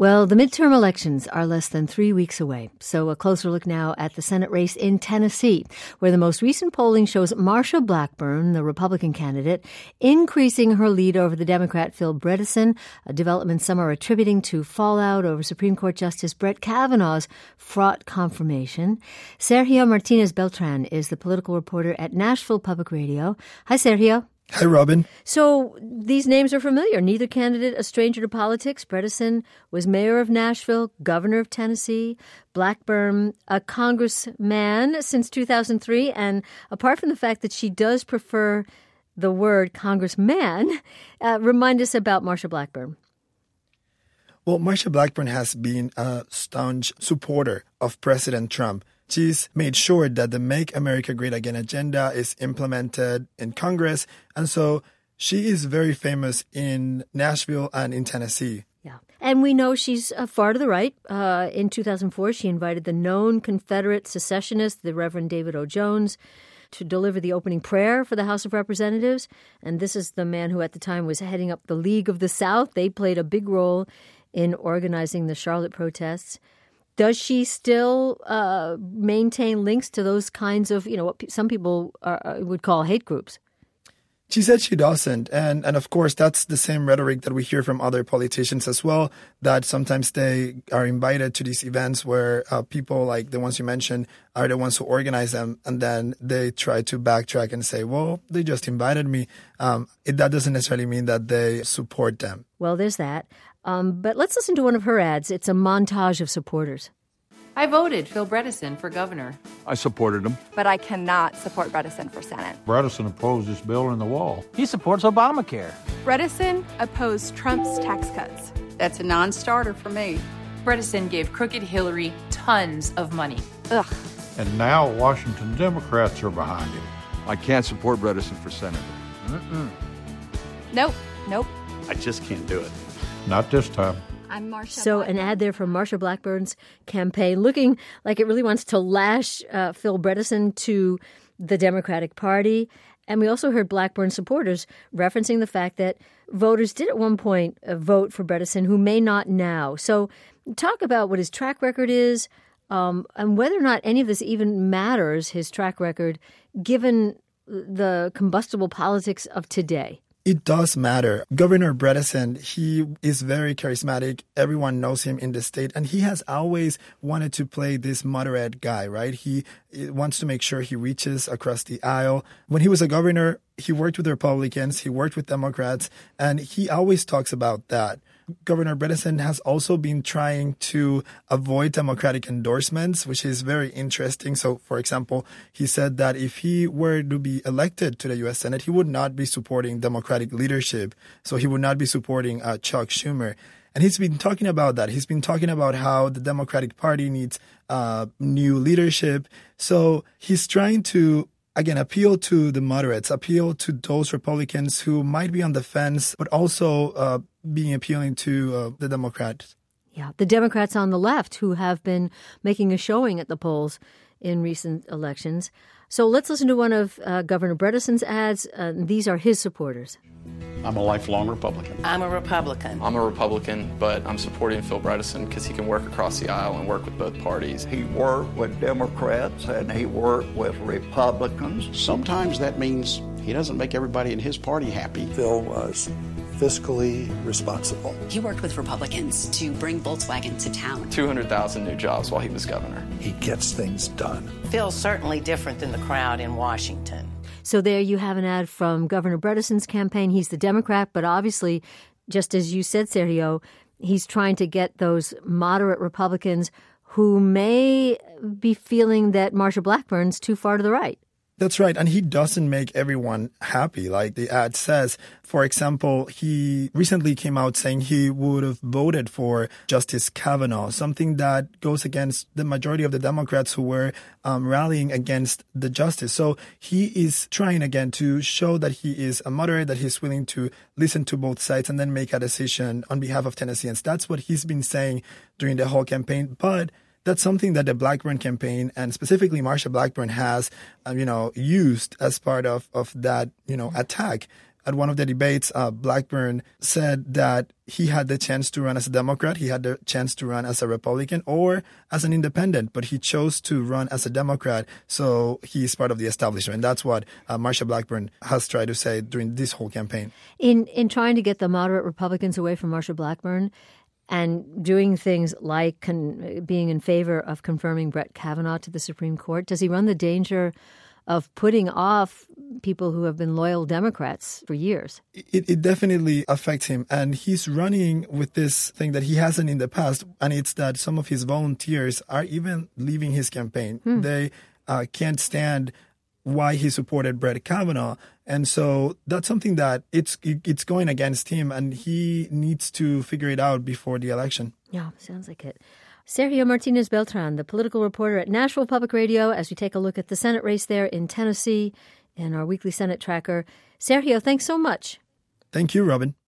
Well, the midterm elections are less than 3 weeks away. So a closer look now at the Senate race in Tennessee, where the most recent polling shows Marsha Blackburn, the Republican candidate, increasing her lead over the Democrat Phil Bredesen, a development some are attributing to fallout over Supreme Court Justice Brett Kavanaugh's fraught confirmation. Sergio Martinez Beltran is the political reporter at Nashville Public Radio. Hi, Sergio. Hi, Robin. So these names are familiar. Neither candidate a stranger to politics. Bredesen was mayor of Nashville, governor of Tennessee. Blackburn, a congressman since 2003. And apart from the fact that she does prefer the word congressman, remind us about Marsha Blackburn. Well, Marsha Blackburn has been a staunch supporter of President Trump. She's made sure that the Make America Great Again agenda is implemented in Congress. And so she is very famous in Nashville and in Tennessee. Yeah. And we know she's far to the right. In 2004, she invited the known Confederate secessionist, the Reverend David O. Jones, to deliver the opening prayer for the House of Representatives. And this is the man who at the time was heading up the League of the South. They played a big role in organizing the Charlotte protests. Does she still maintain links to those kinds of, what some people would call hate groups? She said she doesn't. And of course, that's the same rhetoric that we hear from other politicians as well, that sometimes they are invited to these events where people like the ones you mentioned are the ones who organize them. And then they try to backtrack and say, well, they just invited me. That doesn't necessarily mean that they support them. Well, there's that. But let's listen to one of her ads. It's a montage of supporters. I voted Phil Bredesen for governor. I supported him. But I cannot support Bredesen for Senate. Bredesen opposed this bill in the wall. He supports Obamacare. Bredesen opposed Trump's tax cuts. That's a non-starter for me. Bredesen gave crooked Hillary tons of money. Ugh. And now Washington Democrats are behind him. I can't support Bredesen for senator. Nope. I just can't do it. Not this time. I'm Marsha. So an ad there from Marsha Blackburn's campaign looking like it really wants to lash Phil Bredesen to the Democratic Party. And we also heard Blackburn supporters referencing the fact that voters did at one point vote for Bredesen who may not now. So talk about what his track record is and whether or not any of this even matters, his track record, given the combustible politics of today. It does matter. Governor Bredesen, he is very charismatic. Everyone knows him in the state. And he has always wanted to play this moderate guy, right? He wants to make sure he reaches across the aisle. When he was a governor, he worked with Republicans, he worked with Democrats, and he always talks about that. Governor Bredesen has also been trying to avoid Democratic endorsements, which is very interesting. So, for example, he said that if he were to be elected to the U.S. Senate, he would not be supporting Democratic leadership. So he would not be supporting Chuck Schumer. And he's been talking about that. He's been talking about how the Democratic Party needs new leadership. So he's trying to again, appeal to the moderates, appeal to those Republicans who might be on the fence, but also being appealing to the Democrats. Yeah, the Democrats on the left who have been making a showing at the polls in recent elections. So let's listen to one of Governor Bredesen's ads. These are his supporters. I'm a lifelong Republican. I'm a Republican. I'm a Republican, but I'm supporting Phil Bredesen because he can work across the aisle and work with both parties. He worked with Democrats and he worked with Republicans. Sometimes that means he doesn't make everybody in his party happy. Phil was fiscally responsible. He worked with Republicans to bring Volkswagen to town. 200,000 new jobs while he was governor. He gets things done. Phil's certainly different than the crowd in Washington. So there you have an ad from Governor Bredesen's campaign. He's the Democrat, but obviously, just as you said, Sergio, he's trying to get those moderate Republicans who may be feeling that Marsha Blackburn's too far to the right. That's right. And he doesn't make everyone happy, like the ad says. For example, he recently came out saying he would have voted for Justice Kavanaugh, something that goes against the majority of the Democrats who were rallying against the justice. So he is trying again to show that he is a moderate, that he's willing to listen to both sides and then make a decision on behalf of Tennesseans. That's what he's been saying during the whole campaign. But that's something that the Blackburn campaign and specifically Marsha Blackburn has, used as part of that, attack. at one of the debates, Blackburn said that he had the chance to run as a Democrat, he had the chance to run as a Republican or as an independent, but he chose to run as a Democrat, so he's part of the establishment. That's what Marsha Blackburn has tried to say during this whole campaign. In trying to get the moderate Republicans away from Marsha Blackburn and doing things like being in favor of confirming Brett Kavanaugh to the Supreme Court, does he run the danger of putting off people who have been loyal Democrats for years? It definitely affects him. And he's running with this thing that he hasn't in the past, and it's that some of his volunteers are even leaving his campaign. They can't stand why he supported Brett Kavanaugh. And so that's something that it's going against him, and he needs to figure it out before the election. Yeah, sounds like it. Sergio Martinez Beltran, the political reporter at Nashville Public Radio, as we take a look at the Senate race there in Tennessee in our weekly Senate tracker. Sergio, thanks so much. Thank you, Robin.